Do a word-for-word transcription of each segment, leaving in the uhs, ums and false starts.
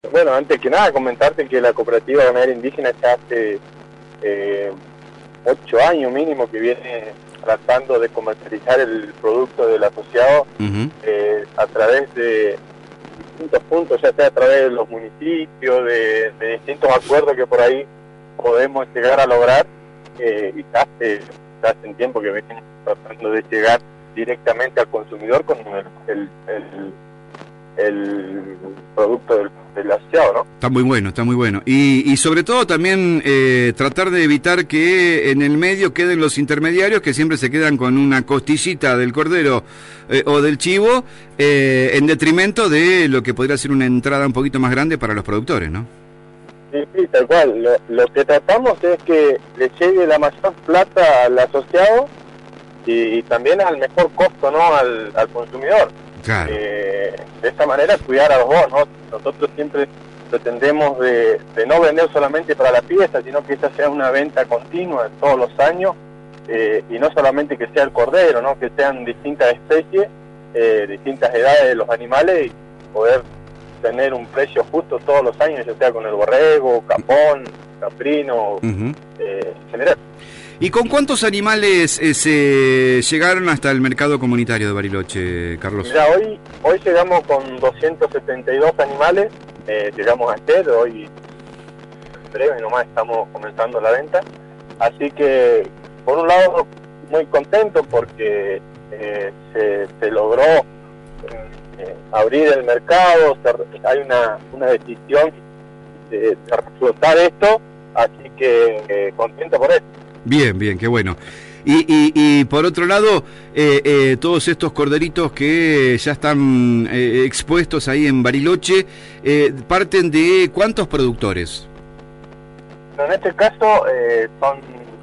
Bueno, antes que nada comentarte que la Cooperativa Ganadera Indígena ya hace eh, ocho años mínimo que viene tratando de comercializar el producto del asociado Uh-huh. eh, a través de distintos puntos, ya sea a través de los municipios, de, de distintos acuerdos que por ahí podemos llegar a lograr, eh, y ya hace, ya hace un tiempo que venimos tratando de llegar directamente al consumidor con el, el, el el producto del, del asociado, ¿no? Está muy bueno, está muy bueno. Y, y sobre todo también eh, tratar de evitar que en el medio queden los intermediarios que siempre se quedan con una costillita del cordero eh, o del chivo eh, en detrimento de lo que podría ser una entrada un poquito más grande para los productores, ¿no? Sí, sí, tal cual. Lo, lo que tratamos es que le llegue la mayor plata al asociado y, y también al mejor costo, ¿no? Al, al consumidor. Claro. Eh, de esta manera cuidar a los dos, ¿no? Nosotros siempre pretendemos de, de no vender solamente para la fiesta, sino que esta sea una venta continua todos los años, eh, y no solamente que sea el cordero, ¿no? Que sean distintas especies, eh, distintas edades de los animales y poder tener un precio justo todos los años, ya sea con el borrego, capón, caprino, Uh-huh. eh, en general. ¿Y con cuántos animales eh, se llegaron hasta el mercado comunitario de Bariloche, Carlos? Mira, hoy hoy llegamos con doscientos setenta y dos animales, eh, llegamos ayer, hoy en breve nomás estamos comenzando la venta, así que por un lado muy contento porque eh, se, se logró eh, abrir el mercado, se, hay una, una decisión de, de explotar esto, así que eh, contento por eso. Bien, bien, qué bueno. Y, y, y por otro lado, eh, eh, todos estos corderitos que ya están eh, expuestos ahí en Bariloche, eh, parten de ¿cuántos productores? En este caso eh, son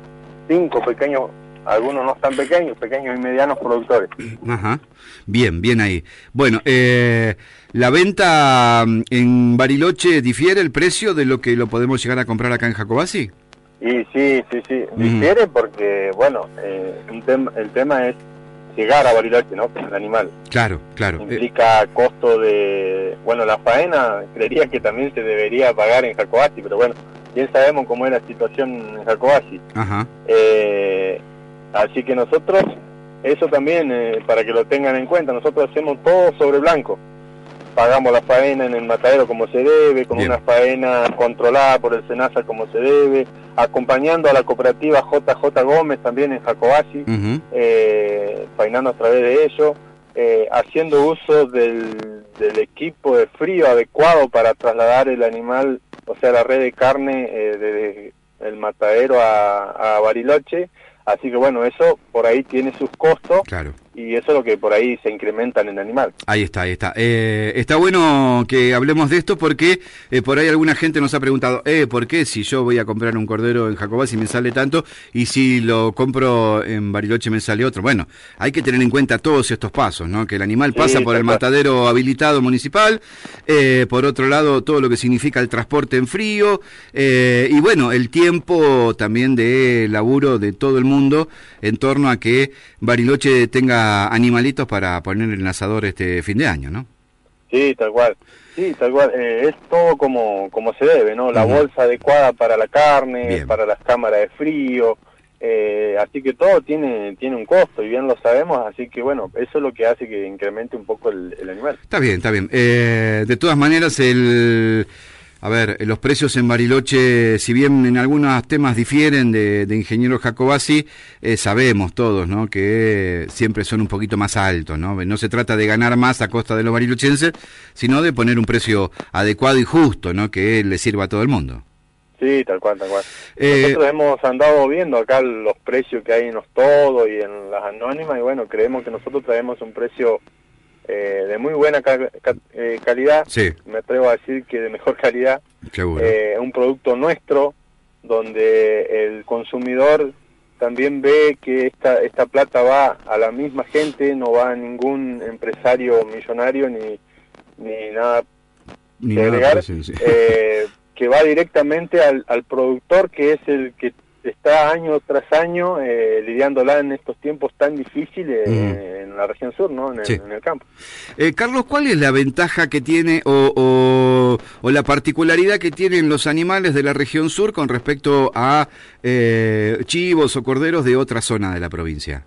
cinco pequeños, algunos no tan pequeños, pequeños y medianos productores. Ajá, bien, bien ahí. Bueno, eh, ¿la venta en Bariloche difiere el precio de lo que lo podemos llegar a comprar acá en Jacobasi? Y sí, sí, sí, difiere mm. porque, bueno, eh, un tem el tema es llegar a Bariloche, ¿no? Con el animal. Claro, claro. Implica eh... costo de, bueno, la faena, creería que también se debería pagar en Jacobasi, pero bueno, bien sabemos cómo es la situación en Jacobasi. Ajá. Eh, así que nosotros, eso también, eh, para que lo tengan en cuenta, nosotros hacemos todo sobre blanco. Pagamos la faena en el matadero como se debe, con Bien. Una faena controlada por el SENASA como se debe, acompañando a la cooperativa J J Gómez también en Jacobasi, uh-huh. eh, faenando a través de ello, eh, haciendo uso del, del equipo de frío adecuado para trasladar el animal, o sea, la red de carne eh, desde el matadero a, a Bariloche. Así que bueno, eso por ahí tiene sus costos. Claro. Y eso es lo que por ahí se incrementa en el animal. Ahí está, ahí está. Eh, está bueno que hablemos de esto porque eh, por ahí alguna gente nos ha preguntado, eh, ¿por qué si yo voy a comprar un cordero en Jacobasi me sale tanto y si lo compro en Bariloche me sale otro? Bueno, hay que tener en cuenta todos estos pasos, ¿no? Que el animal sí, pasa por el matadero habilitado municipal, eh, por otro lado todo lo que significa el transporte en frío, eh, y bueno, el tiempo también de laburo de todo el mundo en torno a que Bariloche tenga animalitos para poner en el asador este fin de año, ¿no? Sí, tal cual. Sí, tal cual. Eh, es todo como, como se debe, ¿no? La uh-huh. bolsa adecuada para la carne, bien. Para las cámaras de frío. Eh, así que todo tiene tiene un costo y bien lo sabemos, así que bueno, eso es lo que hace que incremente un poco el, el animal. Está bien, está bien. Eh, de todas maneras, el... A ver, los precios en Bariloche, si bien en algunos temas difieren de, de Ingeniero Jacobasi, eh, sabemos todos, ¿no? Que siempre son un poquito más altos, ¿no? No se trata de ganar más a costa de los barilochenses, sino de poner un precio adecuado y justo, ¿no? Que le sirva a todo el mundo. Sí, tal cual, tal cual. Eh, Nosotros hemos andado viendo acá los precios que hay en los todos y en las anónimas y bueno, creemos que nosotros traemos un precio Eh, de muy buena ca ca eh, calidad, sí. Me atrevo a decir que de mejor calidad, Seguro. Eh, un producto nuestro, donde el consumidor también ve que esta, esta plata va a la misma gente, no va a ningún empresario millonario ni, ni nada ni que agregar, nada, sí, sí. Eh, que va directamente al, al productor que es el que está año tras año eh, lidiándola en estos tiempos tan difíciles mm. eh, en la región sur, ¿no? En el, sí. en el campo. Eh, Carlos, ¿cuál es la ventaja que tiene o, o, o la particularidad que tienen los animales de la región sur con respecto a eh, chivos o corderos de otra zona de la provincia?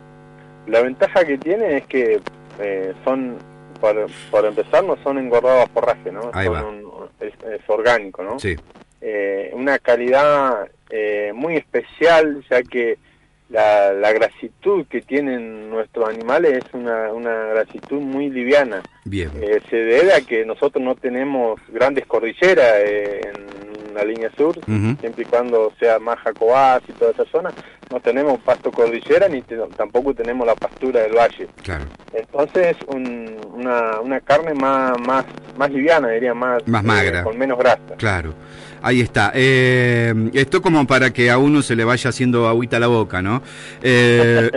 La ventaja que tiene es que eh, son, para, para empezar, no son engordados a forraje, ¿no? Ahí son va. Un, es, es orgánico, ¿no? Sí. Eh, una calidad eh, muy especial, ya que la, la grasitud que tienen nuestros animales es una, una grasitud muy liviana. Bien. Eh, se debe a que nosotros no tenemos grandes cordilleras eh, en la línea sur, uh-huh. siempre y cuando sea más Jacobás y toda esa zona, no tenemos pasto cordillera ni te, tampoco tenemos la pastura del valle. Claro. Entonces un, una, una carne más, más, más liviana, diría, más, más magra, eh, con menos grasa. Claro. Ahí está. Eh, esto como para que a uno se le vaya haciendo agüita a la boca, ¿no? Eh,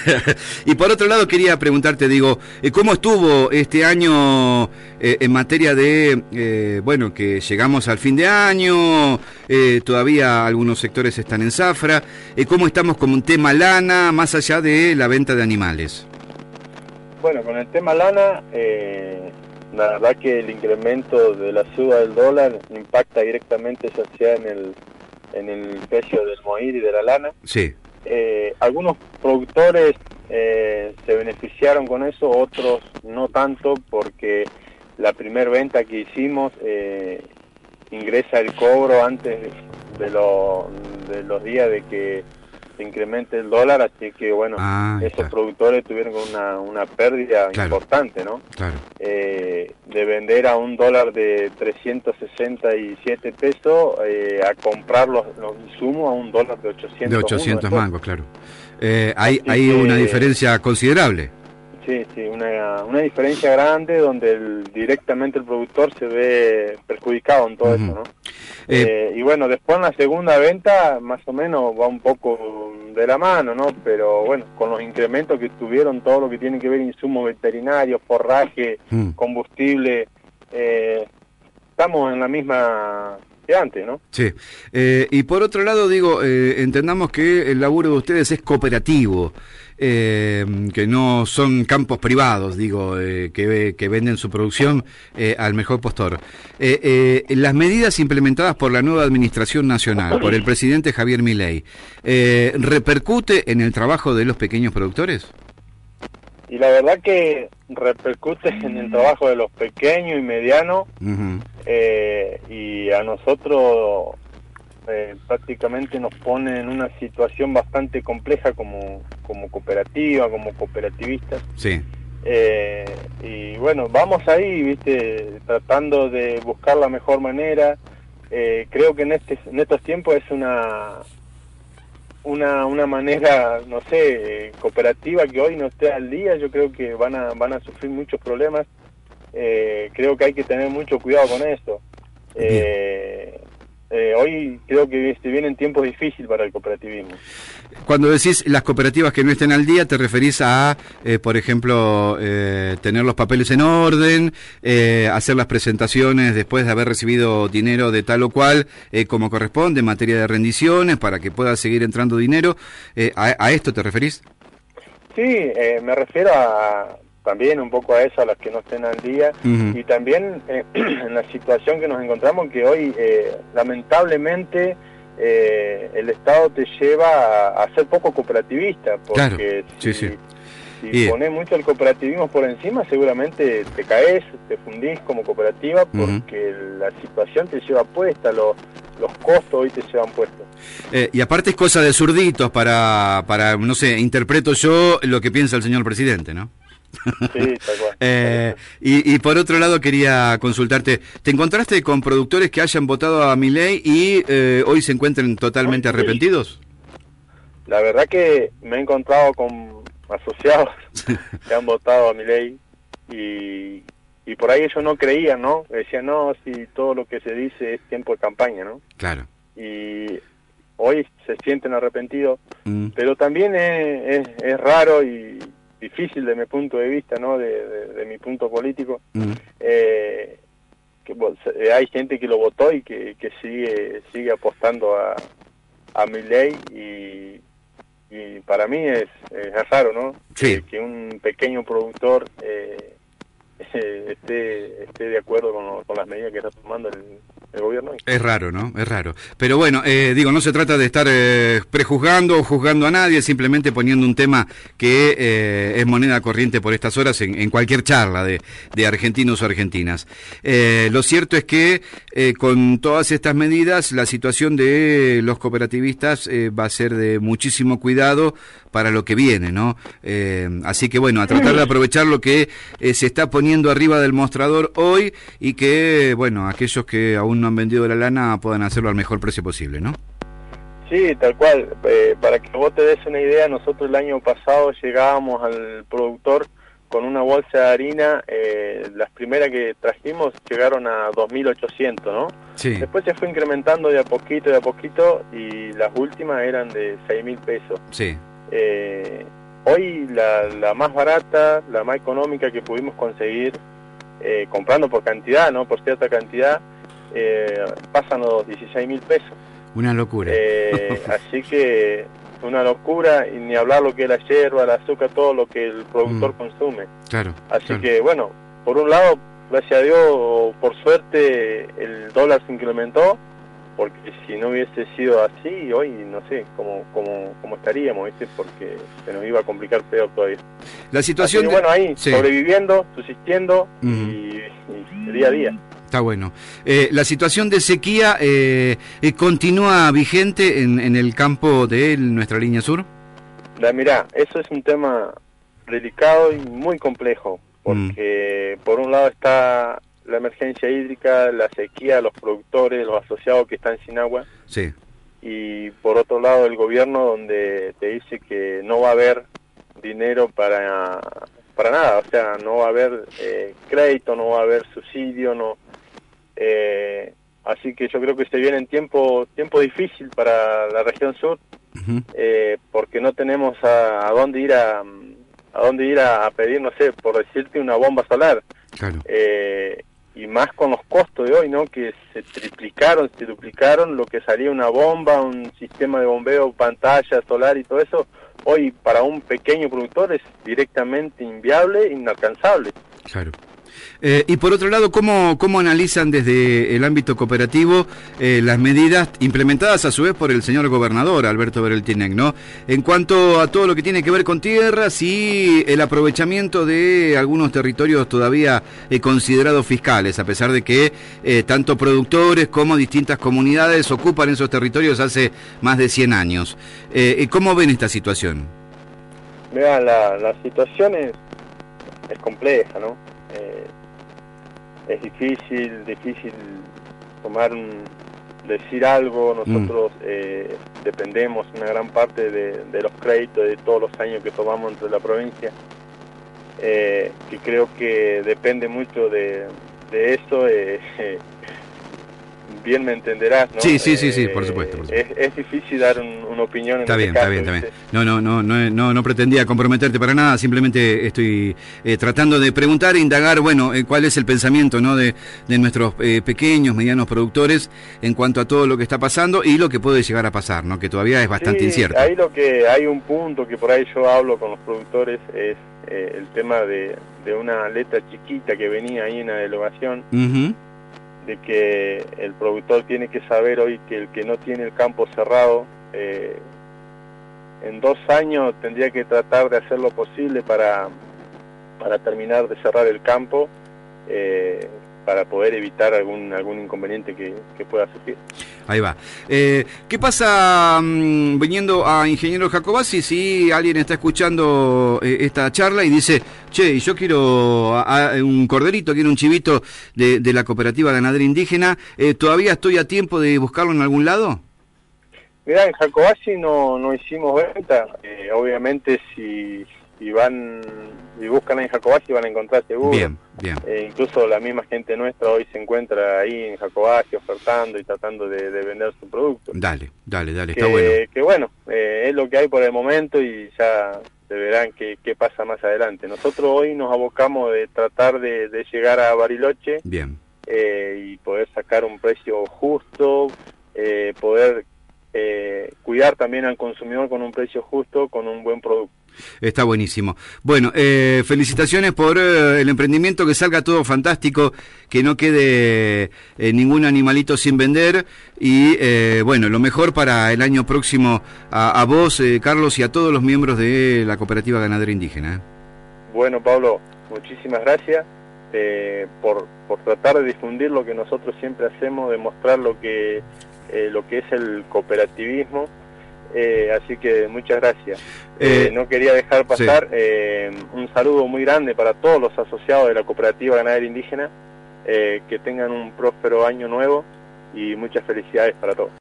y por otro lado quería preguntarte, digo, ¿cómo estuvo este año eh, en materia de, eh, bueno, que llegamos al fin de año, eh, todavía algunos sectores están en zafra, eh, ¿cómo estamos con un tema lana, más allá de la venta de animales? Bueno, con el tema lana... Eh... La verdad que el incremento de la suba del dólar impacta directamente ya sea en el en el precio del moir y de la lana. Sí. Eh, algunos productores eh, se beneficiaron con eso, otros no tanto, porque la primer venta que hicimos eh, ingresa el cobro antes de, lo, de los días de que se incremente el dólar, así que bueno, ah, esos está. productores tuvieron una, una pérdida claro. importante, ¿no? Claro. Eh, de vender a un dólar de trescientos sesenta y siete pesos eh, a comprar los, los insumos a un dólar de ochocientos. De ochocientos mangos, claro. Eh, hay hay que, una diferencia considerable. Sí, sí, una, una diferencia grande donde el, directamente el productor se ve perjudicado en todo uh-huh. eso, ¿no? Eh, eh, y bueno, después en la segunda venta más o menos va un poco de la mano, ¿no? Pero bueno, con los incrementos que tuvieron todo lo que tiene que ver insumos veterinarios, forraje, uh-huh. combustible, eh, estamos en la misma que antes, ¿no? Sí. Eh, y por otro lado, digo, eh, entendamos que el laburo de ustedes es cooperativo. Eh, que no son campos privados, digo, eh, que, que venden su producción eh, al mejor postor. Eh, eh, las medidas implementadas por la nueva administración nacional, por el presidente Javier Milei, eh, ¿repercute en el trabajo de los pequeños productores? Y la verdad que repercute en el trabajo de los pequeños y medianos, uh-huh. eh, y a nosotros... Eh, prácticamente nos pone en una situación bastante compleja como, como cooperativa, como cooperativistas. Sí. Eh, y bueno, vamos ahí, viste, tratando de buscar la mejor manera. Eh, creo que en este en estos tiempos es una una una manera, no sé, eh, cooperativa que hoy no esté al día. Yo creo que van a van a sufrir muchos problemas. Eh, creo que hay que tener mucho cuidado con eso. Eh, Eh, hoy creo que se vienen tiempos difíciles para el cooperativismo. Cuando decís las cooperativas que no estén al día, ¿te referís a, eh, por ejemplo, eh, tener los papeles en orden, eh, hacer las presentaciones después de haber recibido dinero de tal o cual, eh, como corresponde, en materia de rendiciones, para que pueda seguir entrando dinero? Eh, ¿a, ¿A esto te referís? Sí, eh, me refiero a... también un poco a eso, a las que no estén al día, uh-huh. y también eh, en la situación que nos encontramos, que hoy eh, lamentablemente eh, el Estado te lleva a, a ser poco cooperativista, porque claro. si, sí, sí. si yeah. pones mucho el cooperativismo por encima, seguramente te caes, te fundís como cooperativa, porque uh-huh. la situación te lleva puesta, los, los costos hoy te llevan puestos. Eh, y aparte es cosa de zurditos para, para, no sé, interpreto yo lo que piensa el señor presidente, ¿no? Sí, tal cual. eh, y, y por otro lado quería consultarte, ¿te encontraste con productores que hayan votado a Milei y eh, hoy se encuentren totalmente arrepentidos? La verdad que me he encontrado con asociados que han votado a Milei y, y por ahí ellos no creían, ¿no? Decían, no, si todo lo que se dice es tiempo de campaña, ¿no? Claro. Y hoy se sienten arrepentidos, mm. pero también es, es, es raro y difícil de mi punto de vista, ¿no? De, de, de mi punto político, uh-huh. eh, que bueno, hay gente que lo votó y que, que sigue sigue apostando a, a Milei y, y para mí es, es raro, ¿no? Sí. Que, que un pequeño productor eh, esté, esté de acuerdo con, lo, con las medidas que está tomando el, el gobierno. Es raro, ¿no? Es raro. Pero bueno, eh, digo, no se trata de estar eh, prejuzgando o juzgando a nadie, simplemente poniendo un tema que eh, es moneda corriente por estas horas en, en cualquier charla de, de argentinos o argentinas. Eh, lo cierto es que eh, con todas estas medidas, la situación de los cooperativistas eh, va a ser de muchísimo cuidado para lo que viene, ¿no? Eh, así que bueno, a tratar de aprovechar lo que eh, se está poniendo arriba del mostrador hoy y que, bueno, aquellos que aún no han vendido la lana puedan hacerlo al mejor precio posible, ¿no? Sí, tal cual. Eh, para que vos te des una idea, nosotros el año pasado llegábamos al productor con una bolsa de harina, eh, las primeras que trajimos llegaron a dos mil ochocientos, ¿no? Sí. Después se fue incrementando de a poquito, de a poquito, y las últimas eran de seis mil pesos. Sí. Eh, hoy la, la más barata, la más económica que pudimos conseguir, eh, comprando por cantidad, ¿no? Por cierta cantidad, eh, pasan los dieciséis mil pesos. Una locura. Eh, así que una locura, y ni hablar lo que es la yerba, el azúcar, todo lo que el productor mm. consume. Claro. Así claro. que bueno, por un lado, gracias a Dios, por suerte el dólar se incrementó, porque si no hubiese sido así, hoy no sé cómo cómo, cómo estaríamos, ¿viste? Porque se nos iba a complicar peor todavía. La situación así que, de... bueno, ahí, sí. sobreviviendo, subsistiendo, uh-huh. y, y día a día. Está bueno. Eh, la situación de sequía eh, eh, continúa vigente en, en el campo de nuestra línea sur. La, mirá, eso es un tema delicado y muy complejo, porque mm. por un lado está la emergencia hídrica, la sequía, los productores, los asociados que están sin agua. Sí. Y por otro lado el gobierno, donde te dice que no va a haber dinero para para nada, o sea, no va a haber eh, crédito, no va a haber subsidio, no. Eh, así que yo creo que se viene en tiempo tiempo difícil para la región sur, uh-huh. eh, porque no tenemos a, a dónde ir a a dónde ir a, a pedir, no sé, por decirte, una bomba solar. Claro. Eh, y más con los costos de hoy, ¿no? Que se triplicaron, se duplicaron lo que salía una bomba, un sistema de bombeo, pantalla solar y todo eso. Hoy para un pequeño productor es directamente inviable, inalcanzable. Claro. Eh, y por otro lado, ¿cómo, cómo analizan desde el ámbito cooperativo eh, las medidas implementadas a su vez por el señor gobernador Alberto Bereltinec, ¿no? En cuanto a todo lo que tiene que ver con tierras y el aprovechamiento de algunos territorios todavía eh, considerados fiscales, a pesar de que eh, tanto productores como distintas comunidades ocupan esos territorios hace más de cien años. Eh, ¿Cómo ven esta situación? Mira, la, la situación es, es compleja, ¿no? Eh, es difícil, difícil tomar un, decir algo. Nosotros mm. eh, dependemos una gran parte de, de los créditos de todos los años que tomamos entre la provincia, eh, que creo que depende mucho de, de eso. Eh, eh, bien me entenderás, ¿no? Sí, sí, sí, sí, por supuesto. Por supuesto. Es, es difícil dar un, una opinión en Está bien, este caso, está bien, está bien. No, no, no, no, no, no pretendía comprometerte para nada, simplemente estoy eh, tratando de preguntar e indagar, bueno, eh, cuál es el pensamiento, ¿no? de, de nuestros eh, pequeños, medianos productores en cuanto a todo lo que está pasando y lo que puede llegar a pasar, ¿no? Que todavía es bastante sí, incierto. Ahí lo que hay un punto que por ahí yo hablo con los productores es eh, el tema de, de una letra chiquita que venía ahí en la delegación. Uh-huh. De que el productor tiene que saber hoy que el que no tiene el campo cerrado, eh, en dos años tendría que tratar de hacer lo posible para, para terminar de cerrar el campo, eh, para poder evitar algún algún inconveniente que, que pueda surgir. Ahí va. Eh, ¿Qué pasa mmm, viniendo a Ingeniero Jacobacci si alguien está escuchando eh, esta charla y dice, che, yo quiero a, a, un corderito, quiero un chivito de, de la cooperativa ganadera indígena, eh, ¿todavía estoy a tiempo de buscarlo en algún lado? Mirá, en Jacobacci no, no hicimos venta. Eh, obviamente si, si van y buscan en Jacobacci van a encontrar seguro. Bien, bien. Eh, incluso la misma gente nuestra hoy se encuentra ahí en Jacobacci ofertando y tratando de, de vender su producto. Dale, dale, dale, que, está bueno. Que bueno, eh, es lo que hay por el momento y ya se verán qué, qué pasa más adelante. Nosotros hoy nos abocamos de tratar de, de llegar a Bariloche. Bien. Eh, y poder sacar un precio justo, eh, poder eh, cuidar cuidar también al consumidor con un precio justo, con un buen producto. Está buenísimo. Bueno, eh, felicitaciones por eh, el emprendimiento, que salga todo fantástico, que no quede eh, ningún animalito sin vender y eh, bueno, lo mejor para el año próximo a, a vos, eh, Carlos, y a todos los miembros de la Cooperativa Ganadera Indígena. Bueno, Pablo, muchísimas gracias eh, por, por tratar de difundir lo que nosotros siempre hacemos, demostrar lo que, eh, lo que es el cooperativismo. Eh, así que muchas gracias. Eh, eh, no quería dejar pasar sí. eh, un saludo muy grande para todos los asociados de la Cooperativa Ganadera Indígena, eh, que tengan un próspero año nuevo y muchas felicidades para todos.